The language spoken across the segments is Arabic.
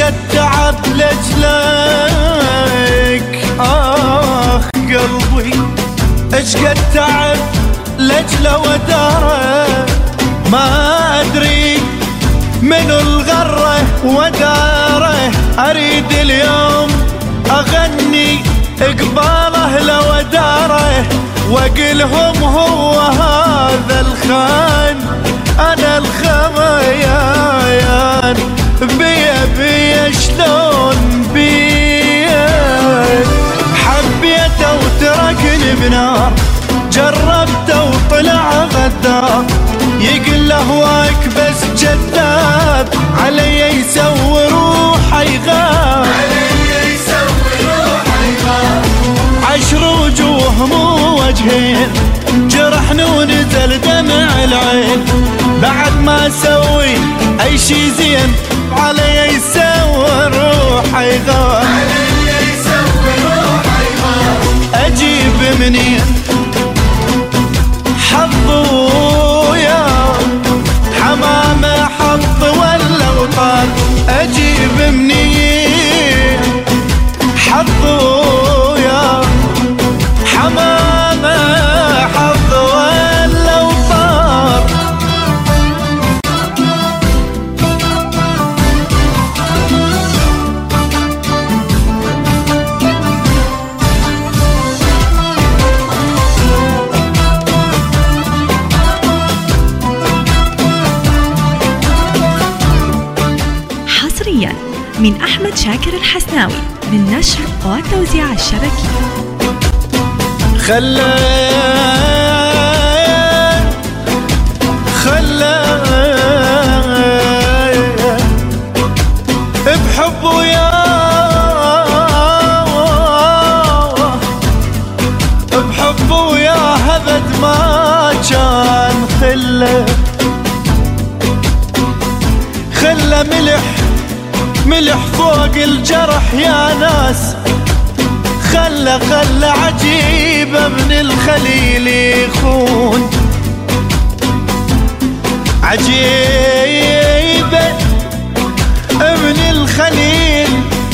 قد تعب لجلك، قلبي ايش قد تعب لجله وداره، ما ادري منو الغره وداره، اريد اليوم اغني اقباله لو داره، واقلهم هو هذا الخان انا الخميان، بيا شلون بيا، حبيته وتركني بنار، جربته وطلع غدار، يقل له هواك بس جذاب، علي يسوي روحه يغاب، عشر وجوه مو وجهين، جرحني ونزل دمع العين، بعد ما اسوي اي شي زين، علي يسوي روحه يغاب، اجيب منين حظه يا حمامه حظ ولا وطار، اجيب منين حظه يا حمامه حظ ولا وطار. حصريا من أحمد شاكر الحسناوي للنشر والتوزيع الشبكي. خلى بحبه يا بحبه يا هبد ما كان خلى ملح فوق الجرح يا ناس، خلى عجيبة من الخليل يخون، عجيبة من الخليل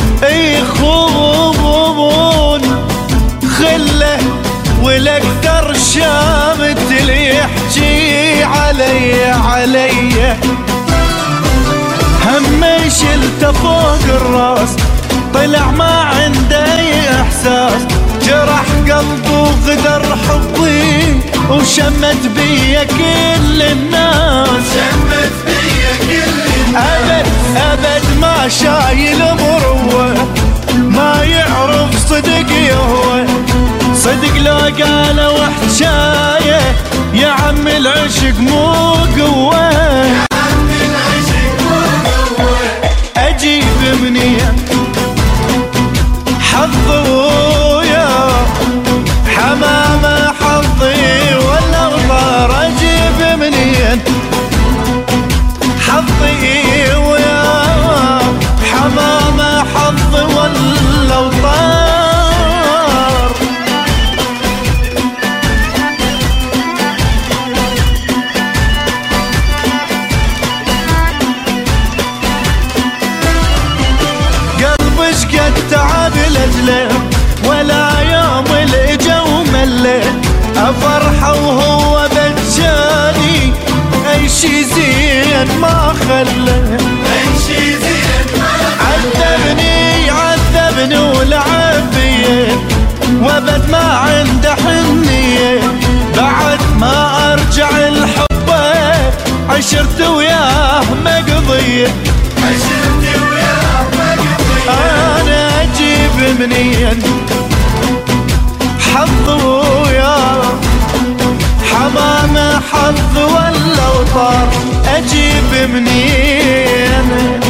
يخون، خله والاكثر شامت اللي يحكي علي هم شلته فوق الراس، طلع ما عنده اي احساس، جرح قلبه وغدر حبي، وشمت بيا كل الناس، ابد ما شايل مروه، ما يعرف صدق يهوى، صدق لو قالوا حجايه، يا عم العشق مو قوه، اجيب منين حظه يا حمامه حظي ولا وطار، اجيب منين حظي ويا حمامه حظي ولا وطار. قد تعب لجله، ولا يوم الاجا ومله، افرحه وهو بجاني، اي شي زين ما خله، عذبني ولعب بيه، وابد ما عنده حنيه، بعد ما ارجع الحبه، عشرت وياه مقضيه، انا اجيب منين حظه يا حمامه حظ ولا وطار، اجيب منين